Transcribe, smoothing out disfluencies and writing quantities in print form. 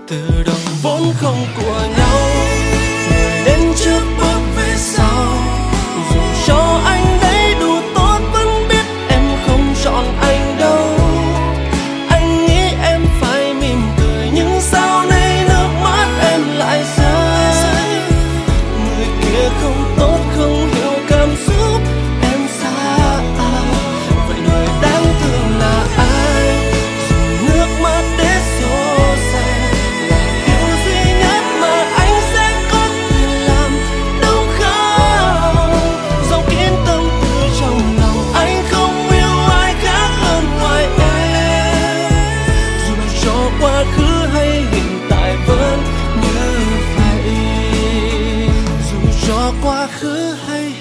từ đầu vốn không của nhau, người đến trước